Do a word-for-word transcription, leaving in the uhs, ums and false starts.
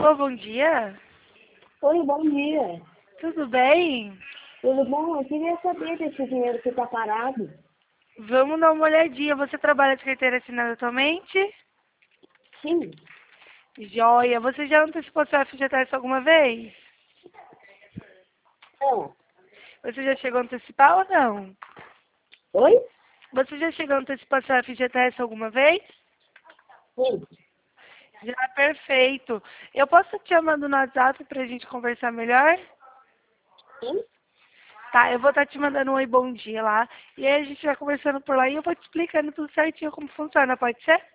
Alô, bom dia. Oi, bom dia. Tudo bem? Tudo bom? Eu queria saber desse dinheiro que está parado. Vamos dar uma olhadinha. Você trabalha de carteira assinada atualmente? Sim. Joia. Você já antecipou seu F G T S alguma vez? Não. Você já chegou a antecipar ou não? Oi? Você já chegou a antecipar seu F G T S alguma vez? Sim. Já, perfeito. Eu posso te chamando no WhatsApp pra gente conversar melhor? Sim? Tá, eu vou estar te mandando um oi bom dia lá. E aí a gente vai conversando por lá e eu vou te explicando tudo certinho como funciona, pode ser?